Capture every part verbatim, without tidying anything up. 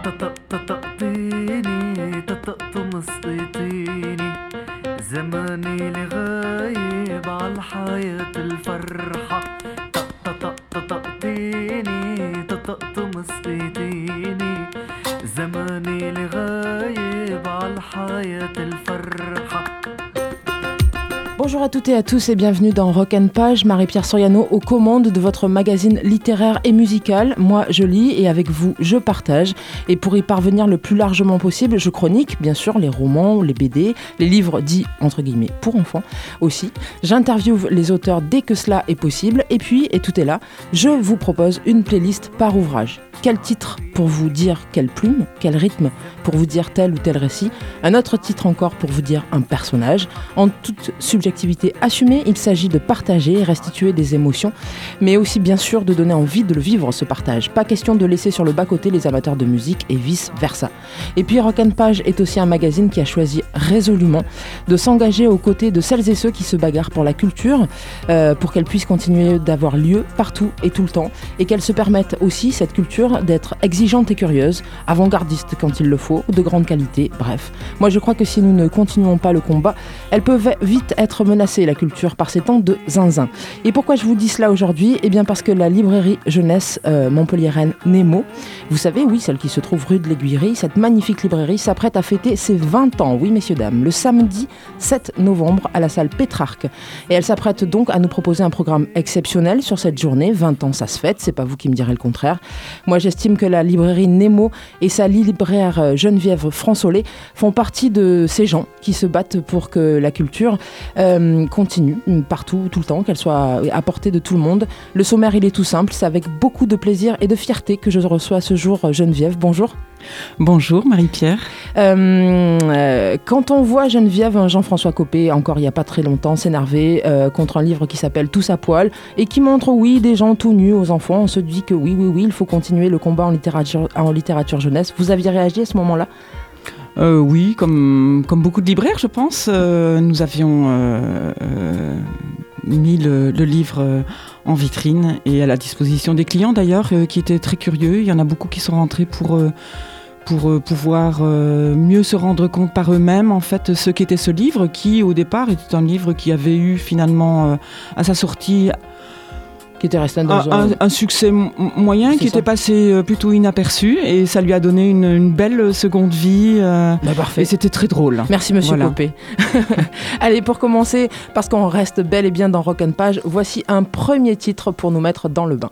تطقطقتيني تطقطمسطيتيني زماني لغايب عالحياة الفرحة تطقطقتيني تطقطمسطيتيني زماني لغايب عالحياة الفرحة. Bonjour à toutes et à tous et bienvenue dans Rock and Page, Marie-Pierre Soriano aux commandes de votre magazine littéraire et musical. Moi, je lis et avec vous, je partage. Et pour y parvenir le plus largement possible, je chronique, bien sûr, les romans, les B D, les livres dits, entre guillemets, pour enfants aussi. J'interviewe les auteurs dès que cela est possible. Et puis, et tout est là, je vous propose une playlist par ouvrage. Quel titre pour vous dire quelle plume, quel rythme pour vous dire tel ou tel récit, un autre titre encore pour vous dire un personnage. En toute subjectivité assumée, il s'agit de partager et restituer des émotions, mais aussi bien sûr de donner envie de le vivre, ce partage. Pas question de laisser sur le bas-côté les amateurs de musique et vice-versa. Et puis Rock and Page est aussi un magazine qui a choisi résolument de s'engager aux côtés de celles et ceux qui se bagarrent pour la culture, euh, pour qu'elle puisse continuer d'avoir lieu partout et tout le temps, et qu'elle se permette aussi, cette culture, d'être exigeante et curieuse, avant-gardiste quand il le faut, de grande qualité, bref. Moi je crois que si nous ne continuons pas le combat, elle peut vite être menacée, la culture, par ces temps de zinzin. Et pourquoi je vous dis cela aujourd'hui ? Eh bien parce que la librairie jeunesse euh, montpelliéraine Nemo, vous savez, oui, celle qui se trouve rue de l'Aiguillerie, cette magnifique librairie s'apprête à fêter ses vingt ans, oui messieurs dames, le samedi sept novembre à la salle Pétrarque. Et elle s'apprête donc à nous proposer un programme exceptionnel sur cette journée. vingt ans, ça se fête, c'est pas vous qui me direz le contraire. Moi j'estime que la librairie Nemo et sa libraire Geneviève Fransolet font partie de ces gens qui se battent pour que la culture euh, continue partout, tout le temps, qu'elle soit à portée de tout le monde. Le sommaire, il est tout simple, c'est avec beaucoup de plaisir et de fierté que je reçois ce jour Geneviève. Bonjour. Bonjour Marie-Pierre. Euh, euh, quand on voit Geneviève, Jean-François Copé, encore il n'y a pas très longtemps, s'énerver euh, contre un livre qui s'appelle Tous à poil et qui montre, oui, des gens tout nus aux enfants, on se dit que oui, oui, oui, il faut continuer le combat en littérature, en littérature jeunesse. Vous aviez réagi à ce moment-là ? Euh, oui, comme, comme beaucoup de libraires, je pense. Euh, nous avions euh, euh, mis le, le livre euh, en vitrine et à la disposition des clients d'ailleurs, euh, qui étaient très curieux. Il y en a beaucoup qui sont rentrés pour, euh, pour euh, pouvoir euh, mieux se rendre compte par eux-mêmes en fait ce qu'était ce livre, qui au départ était un livre qui avait eu finalement euh, à sa sortie qui était resté dans un, un, un succès m- moyen, c'est qui ça. Était passé euh, plutôt inaperçu, et ça lui a donné une, une belle seconde vie. Euh, bah parfait. Et c'était très drôle. Merci Monsieur voilà. Copé. Allez, pour commencer, parce qu'on reste bel et bien dans Rock and Page, voici un premier titre pour nous mettre dans le bain.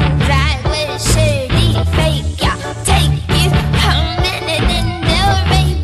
Fake, yeah, take you home and then they'll rape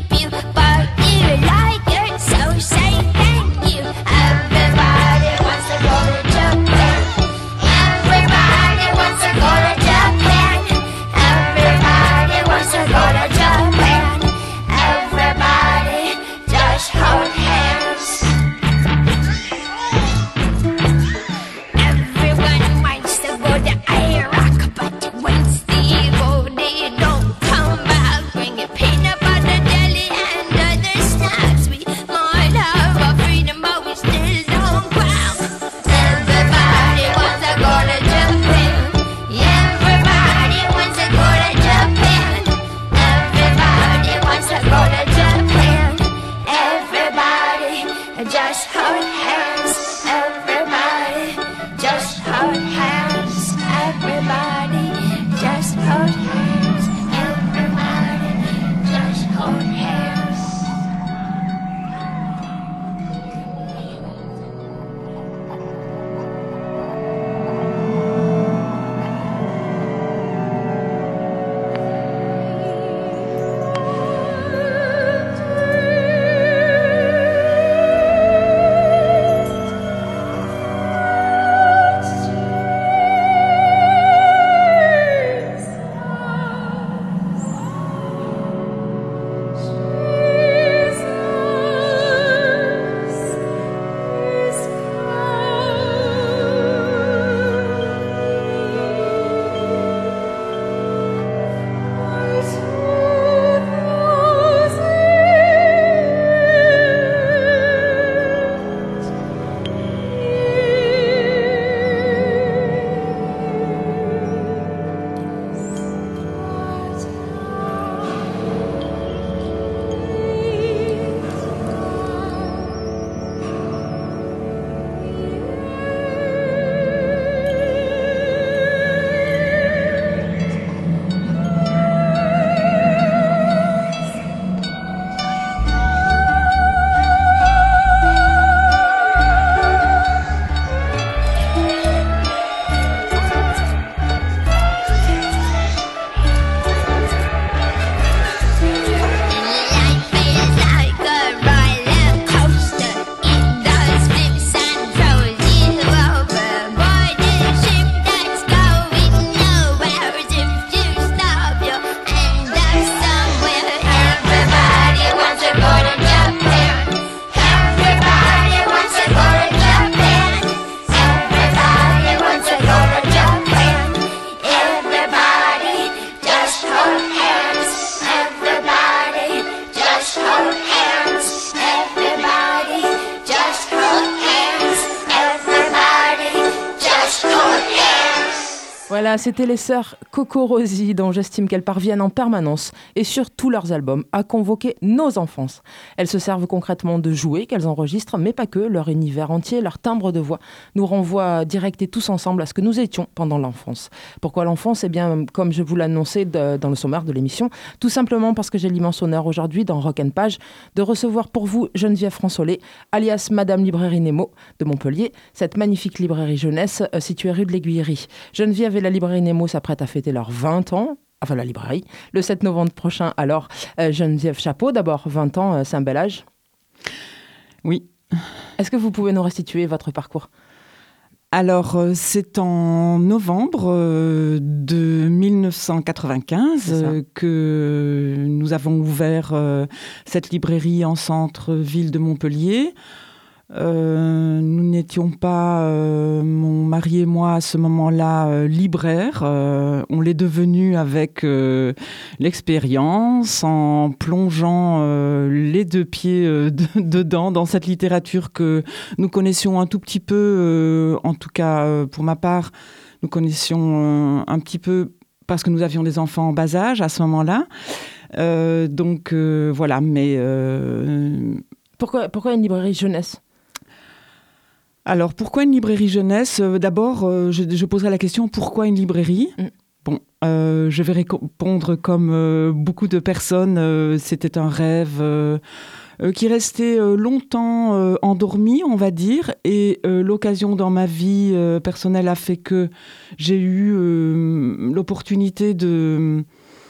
Voilà, c'était les sœurs Coco Rosie, dont j'estime qu'elles parviennent en permanence et sur tous leurs albums à convoquer nos enfances. Elles se servent concrètement de jouets qu'elles enregistrent, mais pas que. Leur univers entier, leur timbre de voix nous renvoie direct et tous ensemble à ce que nous étions pendant l'enfance. Pourquoi l'enfance ? Eh bien, comme je vous l'annonçais de, dans le sommaire de l'émission, tout simplement parce que j'ai l'immense honneur aujourd'hui dans Rock and Page de recevoir pour vous Geneviève Fransolet, alias Madame Librairie Nemo de Montpellier, cette magnifique librairie jeunesse euh, située rue de l'Aiguillerie. Geneviève et la librairie Nemo s'apprêtent à fêter leurs vingt ans, enfin la librairie, le sept novembre prochain. Alors, euh, Geneviève, chapeau d'abord, vingt ans, euh, c'est un bel âge. Oui. Est-ce que vous pouvez nous restituer votre parcours ? Alors, euh, c'est en novembre euh, de dix-neuf cent quatre-vingt-quinze euh, que nous avons ouvert euh, cette librairie en centre-ville de Montpellier. Euh, nous n'étions pas, euh, mon mari et moi, à ce moment-là, euh, libraires. Euh, on l'est devenu avec euh, l'expérience, en plongeant euh, les deux pieds euh, de, dedans, dans cette littérature que nous connaissions un tout petit peu, euh, en tout cas euh, pour ma part, nous connaissions euh, un petit peu parce que nous avions des enfants en bas âge à ce moment-là. Euh, donc euh, voilà, mais... Euh... Pourquoi, pourquoi une librairie jeunesse ? Alors, pourquoi une librairie jeunesse ? euh, D'abord, euh, je, je poserai la question, pourquoi une librairie ? mm. Bon, euh, je vais répondre comme euh, beaucoup de personnes, euh, c'était un rêve euh, euh, qui restait euh, longtemps euh, endormi, on va dire, et euh, l'occasion dans ma vie euh, personnelle a fait que j'ai eu euh, l'opportunité de...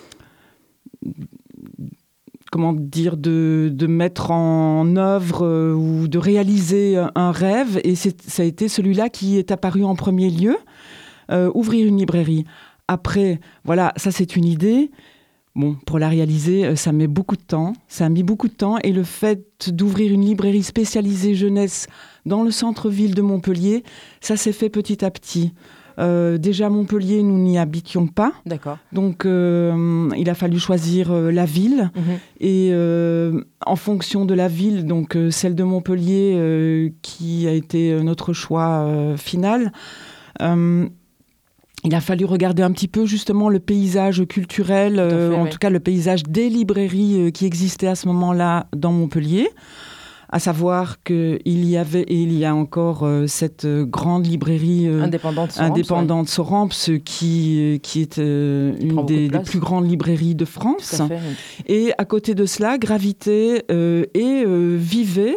comment dire, de, de mettre en œuvre euh, ou de réaliser un rêve. Et c'est, ça a été celui-là qui est apparu en premier lieu, euh, ouvrir une librairie. Après, voilà, ça c'est une idée. Bon, pour la réaliser, ça met beaucoup de temps. Ça a mis beaucoup de temps. Et le fait d'ouvrir une librairie spécialisée jeunesse dans le centre-ville de Montpellier, ça s'est fait petit à petit. Euh, déjà à Montpellier, nous n'y habitions pas. D'accord. Donc, euh, il a fallu choisir euh, la ville. Mmh. Et euh, en fonction de la ville, donc euh, celle de Montpellier, euh, qui a été notre choix euh, final, euh, il a fallu regarder un petit peu justement le paysage culturel, euh, fait, en oui. tout cas le paysage des librairies euh, qui existaient à ce moment-là dans Montpellier. À savoir qu'il y avait et il y a encore euh, cette euh, grande librairie euh, indépendante Soramps, indépendante ouais. Soramps qui, qui est euh, une des, de des plus grandes librairies de France. Tout à fait, oui. Et à côté de cela, gravitait euh, et euh, vivait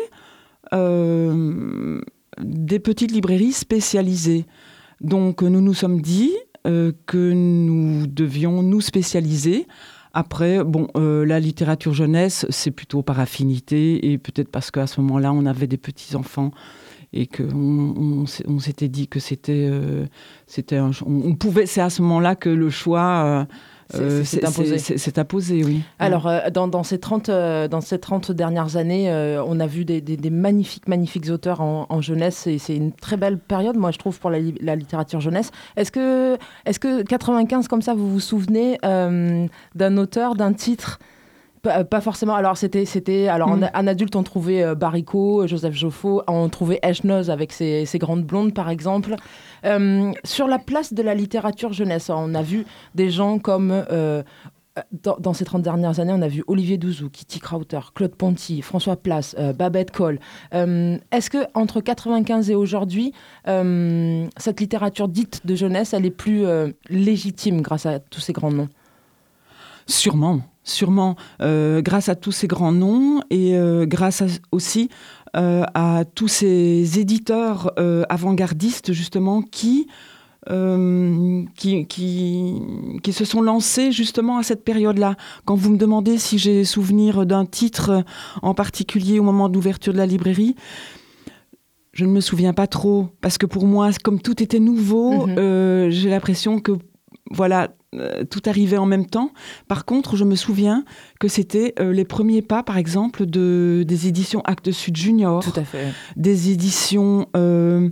euh, des petites librairies spécialisées. Donc nous nous sommes dit euh, que nous devions nous spécialiser. Après, bon, euh, la littérature jeunesse, c'est plutôt par affinité et peut-être parce qu'à ce moment-là, on avait des petits-enfants et qu'on on, on s'était dit que c'était... Euh, c'était un, on, on pouvait, c'est à ce moment-là que le choix... Euh, C'est, c'est, c'est imposé. C'est, c'est imposé, oui. Alors, euh, dans, dans, ces trente, euh, dans ces trente dernières années, euh, on a vu des, des, des magnifiques, magnifiques auteurs en, en jeunesse. Et c'est une très belle période, moi, je trouve, pour la, la littérature jeunesse. Est-ce que, est-ce que quatre-vingt-quinze, comme ça, vous vous souvenez euh, d'un auteur, d'un titre ? Pas, pas forcément. Alors, c'était... c'était alors, mmh. en, en adulte, on trouvait euh, Baricot, Joseph Joffo. On trouvait Echnoz avec ses, ses grandes blondes, par exemple. Euh, sur la place de la littérature jeunesse, on a vu des gens comme... Euh, dans, dans ces trente dernières années, on a vu Olivier Douzou, Kitty Krauter, Claude Ponty, François Place, euh, Babette Cole. Euh, est-ce qu'entre quatre-vingt-quinze et aujourd'hui, euh, cette littérature dite de jeunesse, elle est plus euh, légitime grâce à tous ces grands noms ? Sûrement. Sûrement, euh, grâce à tous ces grands noms et euh, grâce à, aussi euh, à tous ces éditeurs euh, avant-gardistes, justement, qui, euh, qui, qui, qui se sont lancés, justement, à cette période-là. Quand vous me demandez si j'ai souvenir d'un titre en particulier au moment de l'ouverture de la librairie, je ne me souviens pas trop, parce que pour moi, comme tout était nouveau, mmh. euh, j'ai l'impression que, voilà... tout arrivait en même temps. Par contre, je me souviens que c'était euh, les premiers pas, par exemple, de, des éditions Actes Sud Junior. Tout à fait. Des éditions... Euh,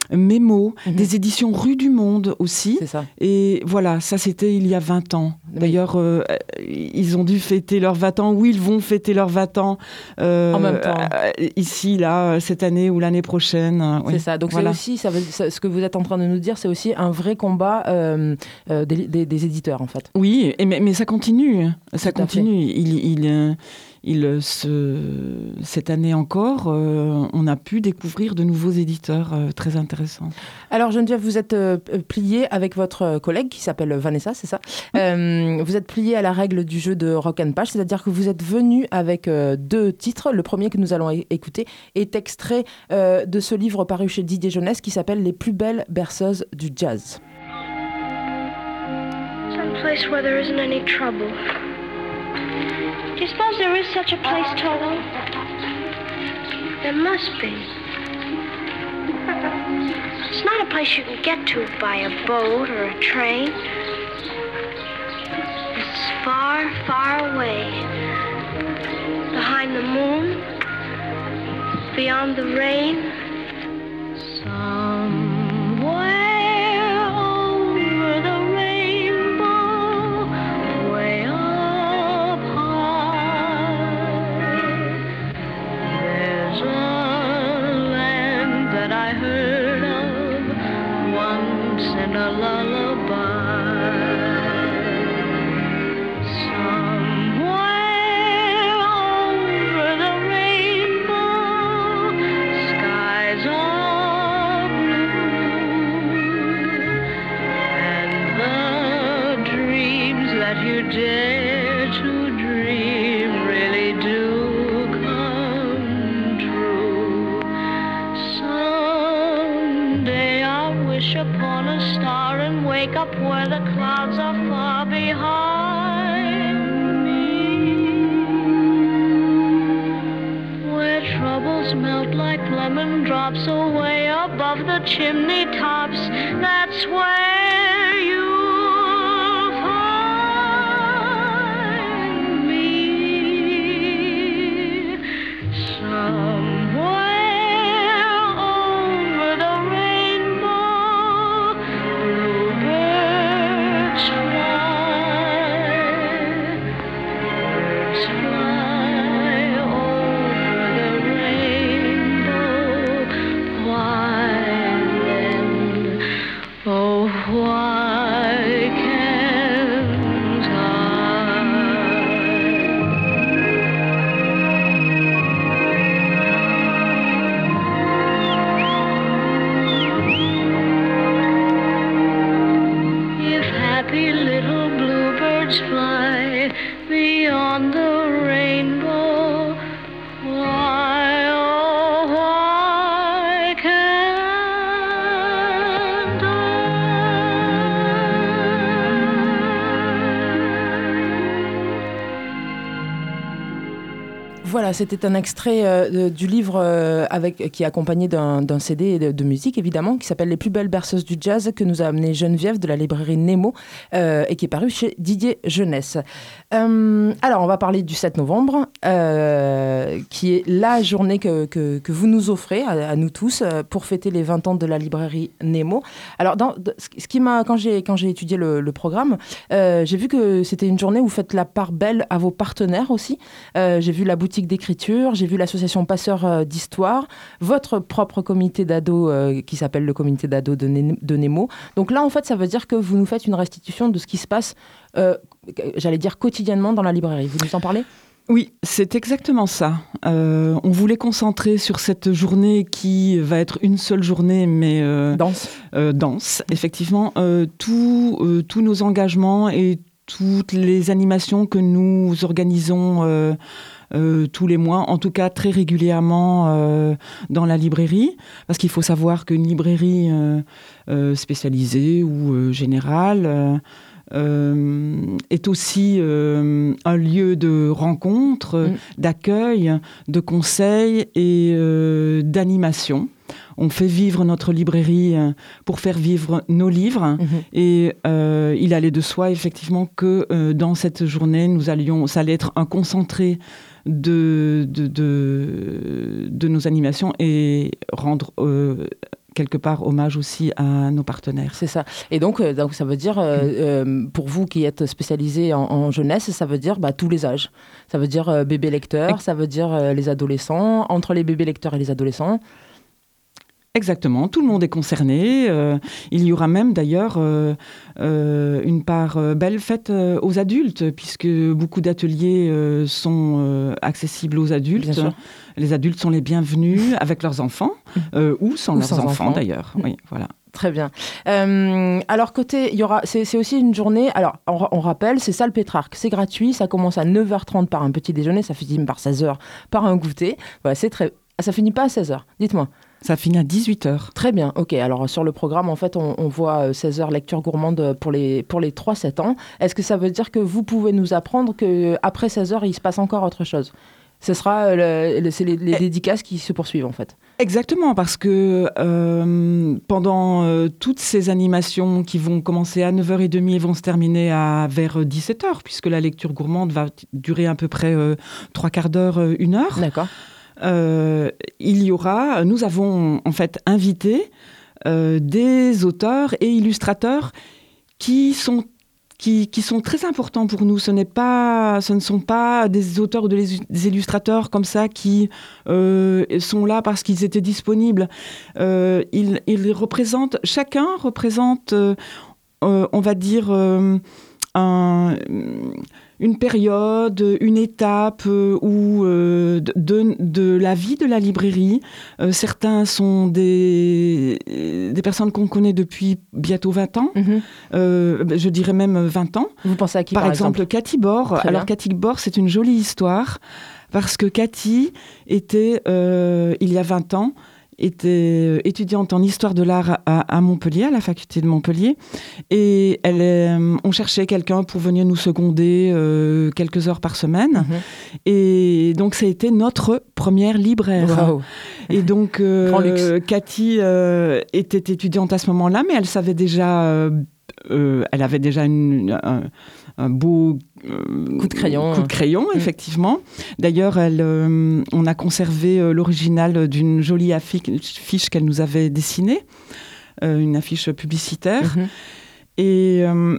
Mémo, Mhm. des éditions Rue du Monde aussi. C'est ça. Et voilà, ça c'était il y a vingt ans. D'ailleurs, euh, ils ont dû fêter leurs vingt ans, ou ils vont fêter leurs vingt ans euh, En même temps. euh, ici, là, cette année ou l'année prochaine. euh, oui. C'est ça. Donc Voilà. c'est aussi, ça veut, ça- ce que vous êtes en train de nous dire, c'est aussi un vrai combat euh, euh, des, des- des éditeurs en fait. Oui, et mais, mais ça continue. Ça Tout à continue. Il, il, euh, il, euh, se... Cette année encore, euh, on a pu découvrir de nouveaux éditeurs euh, très intéressants. Alors Geneviève, vous êtes euh, pliée avec votre collègue qui s'appelle Vanessa, c'est ça. Euh, vous êtes pliée à la règle du jeu de Rock and Page, c'est-à-dire que vous êtes venue avec euh, deux titres. Le premier que nous allons é- écouter est extrait euh, de ce livre paru chez Didier Jeunesse qui s'appelle Les plus belles berceuses du jazz. Some place where there isn't any trouble. Do you suppose there is such a place, Toto? There must be. It's not a place you can get to by a boat or a train. It's far, far away. Behind the moon, beyond the rain. Somewhere over the rainbow, way up high, there's a land that I heard of once in a lullaby. Somewhere over the rainbow, skies are blue, and the dreams that you dare to dream really do come true. Someday I'll wish upon a star and wake up where the clouds are far behind me, where troubles melt like lemon drops away above the chimney tops. That's where you'll find me. Somewhere over the rainbow, bluebirds fly, birds fly over the rainbow. Why then, oh why can't I? If happy little bluebirds fly beyond the rainbow, why, oh, why can't I? Voilà, c'était un extrait euh, de- du livre euh, avec, qui est accompagné d'un d'un C D de, de musique, évidemment, qui s'appelle Les plus belles berceuses du jazz, que nous a amené Geneviève de la librairie Nemo, euh, et qui est paru chez Didier Jeunesse. Euh, alors, on va parler du sept novembre, euh, qui est la journée que, que, que vous nous offrez, à, à nous tous, euh, pour fêter les vingt ans de la librairie Nemo. Alors, dans, de- ce qui m'a, quand j'ai, quand j'ai étudié le, le programme, euh, j'ai vu que c'était une journée où vous faites la part belle à vos partenaires aussi. Euh, j'ai vu la boutique d'écriture, j'ai vu l'association Passeurs euh, d'Histoire, votre propre comité d'ados euh, qui s'appelle le comité d'ados de, Né- de Nemo. Donc là, en fait, ça veut dire que vous nous faites une restitution de ce qui se passe, euh, j'allais dire quotidiennement dans la librairie. Vous nous en parlez ? Oui, c'est exactement ça. Euh, on voulait concentrer sur cette journée qui va être une seule journée, mais euh, Danse. euh, dense, effectivement. Euh, tout, euh, tous nos engagements et toutes les animations que nous organisons euh, euh, tous les mois, en tout cas très régulièrement euh, dans la librairie, parce qu'il faut savoir qu'une librairie euh, euh, spécialisée ou euh, générale euh, euh, est aussi euh, un lieu de rencontre, Mm. d'accueil, de conseil et euh, d'animation. On fait vivre notre librairie euh, pour faire vivre nos livres. Mhm. Et euh, il allait de soi, effectivement, que euh, dans cette journée, nous allions, ça allait être un concentré de, de, de, de nos animations et rendre euh, quelque part hommage aussi à nos partenaires. C'est ça. Et donc, euh, donc ça veut dire, euh, euh, pour vous qui êtes spécialisés en, en jeunesse, ça veut dire bah, tous les âges. Ça veut dire euh, bébés lecteurs, ça veut dire euh, les adolescents, entre les bébés lecteurs et les adolescents. Exactement, tout le monde est concerné. Euh, il y aura même d'ailleurs euh, euh, une part euh, belle faite euh, aux adultes, puisque beaucoup d'ateliers euh, sont euh, accessibles aux adultes. Bien sûr. Les adultes sont les bienvenus avec leurs enfants, euh, ou sans Ou leurs sans enfants, enfants. d'ailleurs. Oui, voilà. Très bien. Euh, alors, côté, il y aura, c'est, c'est aussi une journée, alors on, on rappelle, c'est Salle Pétrarque, c'est gratuit, ça commence à neuf heures trente par un petit déjeuner, ça finit par seize heures par un goûter. Voilà, c'est très... Ah, ça finit pas à seize heures, dites-moi. Ça finit à dix-huit heures. Très bien, ok. Alors sur le programme, en fait, on, on voit seize heures lecture gourmande pour les, pour les trois sept ans. Est-ce que ça veut dire que vous pouvez nous apprendre qu'après seize heures, il se passe encore autre chose ? Ce sera le, le, c'est les, les dédicaces qui se poursuivent, en fait. Exactement, parce que euh, pendant euh, toutes ces animations qui vont commencer à neuf heures trente et vont se terminer à vers dix-sept heures, puisque la lecture gourmande va durer à peu près euh, trois quarts d'heure, euh, une heure. D'accord. Euh, il y aura, nous avons en fait invité euh, des auteurs et illustrateurs qui sont Qui, qui sont très importants pour nous. Ce n'est pas, ce ne sont pas des auteurs ou des, des illustrateurs comme ça qui euh, sont là parce qu'ils étaient disponibles. Euh, ils, ils représentent, chacun représente, euh, euh, on va dire, euh, un, une période, une étape euh, où, euh, de, de la vie de la librairie. Euh, certains sont des, des personnes qu'on connaît depuis bientôt vingt ans. Mm-hmm. Euh, je dirais même vingt ans. Vous pensez à qui, par, par exemple, exemple Cathy Bord. Très Alors, bien. Cathy Bord, c'est une jolie histoire parce que Cathy était, euh, il y a vingt ans, était étudiante en histoire de l'art à, à Montpellier, à la faculté de Montpellier. Et elle est, on cherchait quelqu'un pour venir nous seconder euh, quelques heures par semaine. Mm-hmm. Et donc, ça a été notre première libraire. Wow. Et donc, euh, Grand luxe. Cathy euh, était étudiante à ce moment-là, mais elle savait déjà... Euh, euh, elle avait déjà une, un, un beau euh, coup de crayon, coup de crayon mmh. effectivement. D'ailleurs, elle, euh, on a conservé euh, l'original d'une jolie affiche qu'elle nous avait dessinée, euh, une affiche publicitaire. Mmh. Et euh,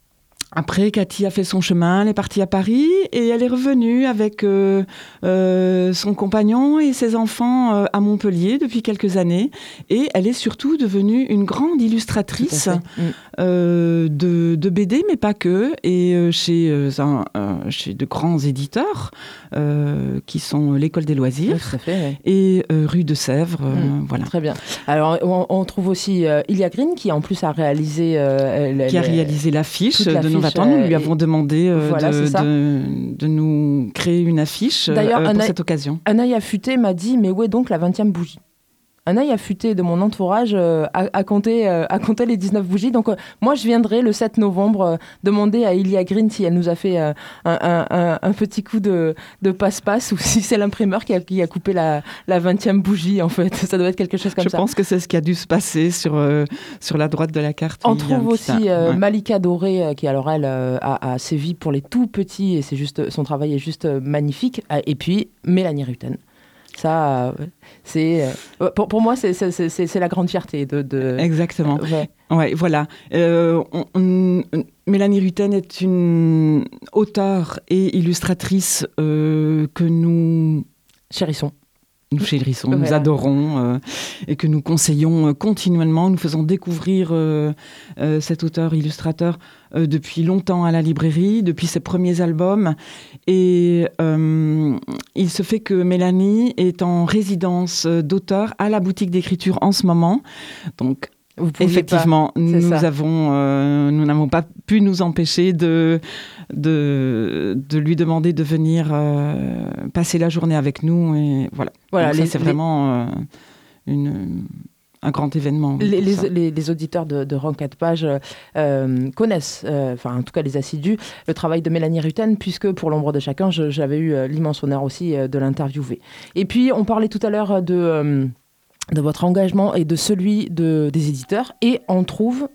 après, Cathy a fait son chemin, elle est partie à Paris et elle est revenue avec euh, euh, son compagnon et ses enfants euh, à Montpellier depuis quelques années. Et elle est surtout devenue une grande illustratrice Mmh. euh, de, de B D, mais pas que, et euh, chez, euh, un, euh, chez de grands éditeurs euh, qui sont l'École des loisirs Oui, tout à fait, ouais. et euh, Rue de Sèvres. Euh, Mmh. voilà. Très bien. Alors, on, on trouve aussi euh, Ilia Green qui, en plus, a réalisé... Euh, qui a le, réalisé l'affiche toute de l'affiche, nos vingt ans. Nous lui euh, avons demandé euh, voilà, de, c'est ça. de, de nous créer une affiche D'ailleurs, euh, pour un œil- cette occasion. Un œil affûté m'a dit, mais où est donc la vingtième bougie ? Un œil affûté de mon entourage euh, a, a, compté, euh, a compté les dix-neuf bougies. Donc, euh, moi, je viendrai le sept novembre euh, demander à Ilia Green si elle nous a fait euh, un, un, un, un petit coup de, de passe-passe ou si c'est l'imprimeur qui a, qui a coupé la, la vingtième bougie, en fait. Ça doit être quelque chose comme Je ça. Je pense que c'est ce qui a dû se passer sur, euh, sur la droite de la carte. On oui, trouve aussi petit, euh, ouais. Malika Doré, euh, qui alors elle euh, a, a sévi pour les tout petits et c'est juste, son travail est juste euh, magnifique. Et puis Mélanie Rutten. Ça, euh, c'est euh, pour, pour moi, c'est, c'est, c'est, c'est la grande fierté de. de... Exactement. Euh, ouais. Ouais, voilà. Euh, on, on, Mélanie Rutten est une auteure et illustratrice euh, que nous chérissons. Nous chérissons, nous voilà. adorons euh, et que nous conseillons euh, continuellement. Nous faisons découvrir euh, euh, cet auteur-illustrateur euh, depuis longtemps à la librairie, depuis ses premiers albums. Et euh, il se fait que Mélanie est en résidence d'auteur à la boutique d'écriture en ce moment. Donc, Vous effectivement, pas, nous ça. avons, euh, nous n'avons pas pu nous empêcher de, de, de lui demander de venir euh, passer la journée avec nous. Et voilà. Voilà, Donc les, ça, c'est les... vraiment euh, une, un grand événement. Les, les, les, les auditeurs de, de Rock quatre Pages euh, connaissent, enfin euh, en tout cas les assidus, le travail de Mélanie Rutten, puisque pour l'ombre de chacun, je, j'avais eu euh, l'immense honneur aussi euh, de l'interviewer. Et puis, on parlait tout à l'heure de... Euh, de votre engagement et de celui de, des éditeurs. Et on trouve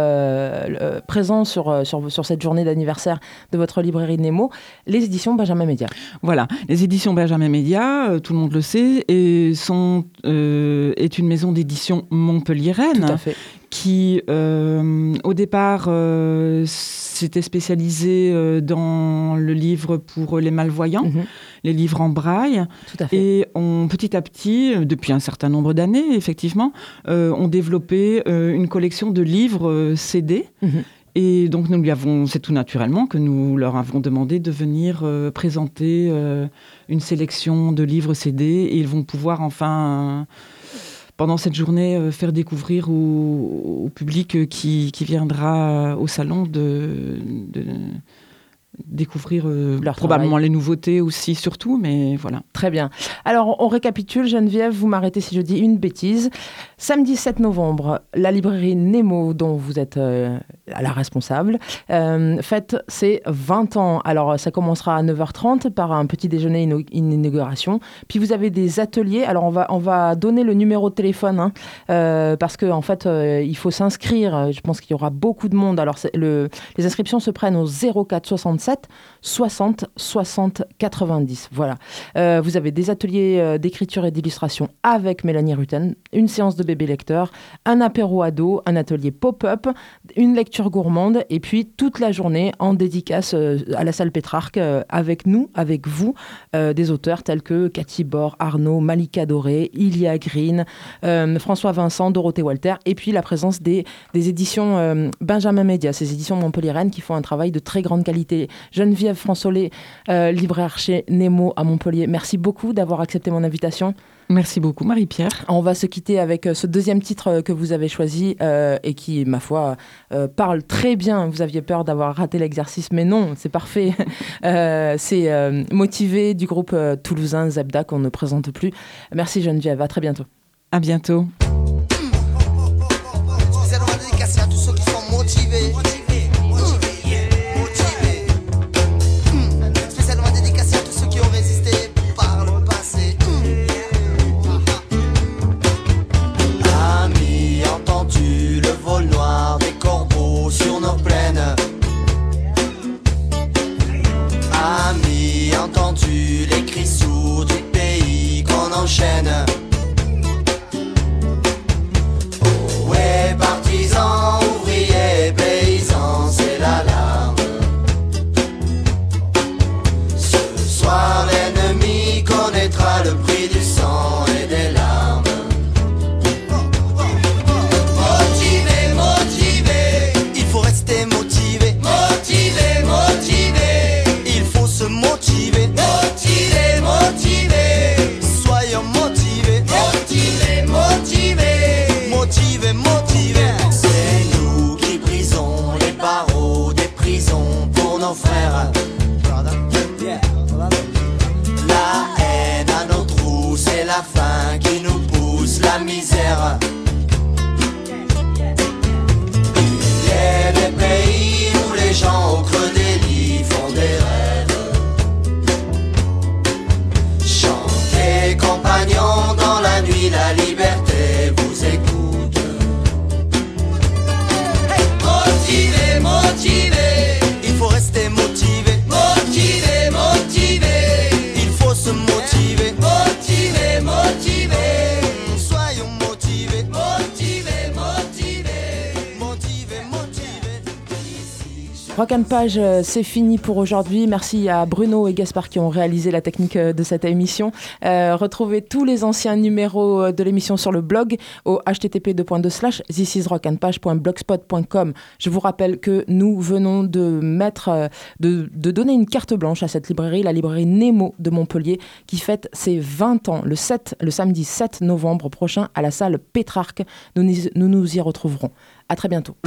euh, présent sur, sur, sur cette journée d'anniversaire de votre librairie Nemo, les éditions Benjamin Média. Voilà, les éditions Benjamin Média, euh, tout le monde le sait, et sont, euh, est une maison d'édition montpelliéraine. Tout à fait. Qui, euh, au départ, euh, s'était spécialisée euh, dans le livre pour les malvoyants, mmh. les livres en braille. Tout à fait. Et ont petit à petit, depuis un certain nombre d'années, effectivement, euh, ont développé euh, une collection de livres euh, C D. Mmh. Et donc, nous lui avons, c'est tout naturellement que nous leur avons demandé de venir euh, présenter euh, une sélection de livres C D. Et ils vont pouvoir enfin... Euh, pendant cette journée, euh, faire découvrir au, au public qui, qui viendra au salon de, de découvrir euh, probablement travail. Les nouveautés aussi, surtout, mais voilà. Très bien. Alors, on récapitule. Geneviève, vous m'arrêtez si je dis une bêtise. Samedi sept novembre, la librairie Nemo, dont vous êtes euh, la responsable, euh, fête ses vingt ans. Alors, ça commencera à neuf heures trente par un petit déjeuner, une, une inauguration. Puis, vous avez des ateliers. Alors, on va, on va donner le numéro de téléphone, hein, euh, parce qu'en en fait, euh, il faut s'inscrire. Je pense qu'il y aura beaucoup de monde. Alors, le, les inscriptions se prennent au zéro quatre soixante-sept soixante soixante quatre-vingt-dix. Voilà. Euh, vous avez des ateliers euh, d'écriture et d'illustration avec Mélanie Rutten, une séance de bébé lecteur, un apéro ado, un atelier pop-up, une lecture gourmande et puis toute la journée en dédicace euh, à la salle Pétrarque euh, avec nous, avec vous, euh, des auteurs tels que Cathy Bord, Arnaud, Malika Doré, Ilia Green, euh, François Vincent, Dorothée Walter et puis la présence des, des éditions euh, Benjamin Média, ces éditions montpelliéraines qui font un travail de très grande qualité. Geneviève Françolet, euh, libraire chez Nemo à Montpellier, merci beaucoup d'avoir accepté mon invitation. Merci beaucoup Marie-Pierre. On va se quitter avec ce deuxième titre que vous avez choisi euh, et qui, ma foi, euh, parle très bien. Vous aviez peur d'avoir raté l'exercice, mais non, c'est parfait. euh, c'est euh, Motivé du groupe euh, toulousain Zebda qu'on ne présente plus. Merci Geneviève, à très bientôt. À bientôt. Spécialement dédicacé à tous ceux qui sont motivés. Spécialement dédicacé à tous ceux qui ont résisté par le passé. Ami, entends-tu le vol noir des corbeaux sur nos plaines? Ami, entends-tu les cris sourds du pays qu'on enchaîne? Oh ouais, partisans, ouvriers, paysans, c'est l'alarme. Ce soir l'ennemi connaîtra le prix du sang et des larmes. Motivé, motivé, il faut rester motivé. Motivé, motivé, il faut se motiver. Motivé, motivé, soyons motivés. Motivé, motivé, motivé, motivé. C'est nous qui brisons les barreaux des prisons pour nos frères. La haine à nos trous, c'est la faim qui nous pousse la misère. Il y a des pays où les gens au creux des lits font des rêves. Chantez, compagnons, dans la nuit, la liberté vous écoute. Motivé, motivé, il faut rester motivé. Motivé, motivé, il faut se motiver. Motivé, motivé, soyons motivés. Motivé, motivé, motivé, motivé. Ici, Rock and Page, euh, c'est fini pour aujourd'hui. Merci à Bruno et Gaspard qui ont réalisé la technique euh, de cette émission. Euh, retrouvez tous les anciens numéros euh, de l'émission sur le blog au h t t p deux point deux slash this is rock and page point blogspot point com. Je vous rappelle que nous venons de mettre, euh, de, de donner une carte blanche à cette librairie, la librairie Nemo de Montpellier, qui fête ses vingt ans le, sept, le samedi sept novembre prochain à la salle Pétrarque. Nous, nous nous y retrouverons. À très bientôt.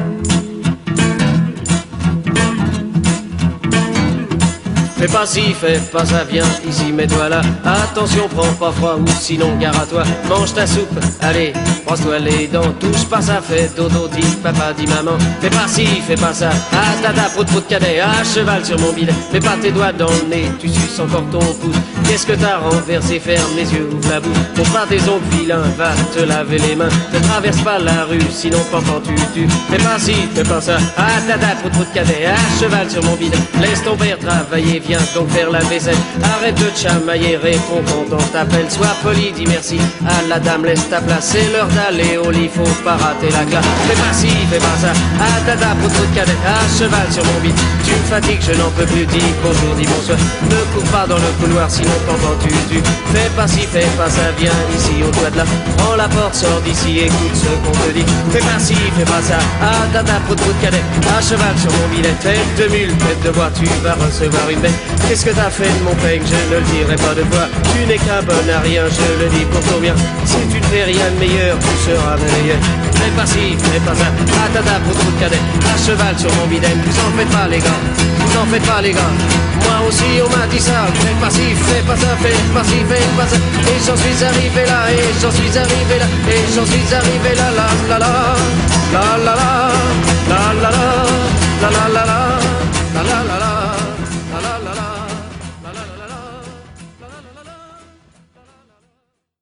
Fais pas ci, fais pas ça, viens ici, mets-toi là. Attention, prends pas froid ou sinon gare à toi. Mange ta soupe, allez, brosse-toi les dents. Touche pas ça, fais dodo, dis papa, dis maman. Fais pas ci, fais pas ça, ah tata, prout prout cadet, à cheval sur mon bidet. Mets pas tes doigts dans le nez, tu suces encore ton pouce. Qu'est-ce que t'as renversé? Ferme les yeux, ouvre la bouche. Montre pas tes ongles vilains, va te laver les mains. Ne traverse pas la rue, sinon pendant tu tu. Fais pas ci, fais pas ça. Ah tata, trop trop de cadet, à cheval sur mon bide. Laisse ton père travailler, viens donc faire la vaisselle. Arrête de te chamailler, réponds quand on t'appelle. Sois poli, dis merci à la dame, laisse ta place. C'est l'heure d'aller au lit, faut pas rater la classe. Fais pas ci, fais pas ça. Ah tata, trop trop de cadet, à cheval sur mon bide. Tu me fatigues, je n'en peux plus, dis bonjour, dis bonsoir. Ne cours pas dans le couloir, sinon t'entends tu tu. Fais pas ci, fais pas ça, viens ici au toit de là. Prends la porte, sors d'ici, écoute ce qu'on te dit. Fais pas ci, fais pas ça. Ah tata, trop trop de cadet, à cheval sur mon billet. Tête de mule, tête de bois, tu vas recevoir une bête. Qu'est-ce que t'as fait de mon peigne? Je ne le dirai pas de toi. Tu n'es qu'un bon à rien, je le dis pour ton bien. Si tu ne fais rien de meilleur, tu seras meilleur. Fais pas ci, fais pas ça. Ah tata, trop trop de cadet, à cheval sur mon bidet. Vous en faites pas les gars, vous en faites pas les gars. Moi aussi on m'a dit ça. Fais pas ci, fais pas ça, fais pas ci, fais pas ça. Et j'en suis arrivé là, et j'en suis arrivé là, et j'en suis arrivé là, la la la, la la la, la la la.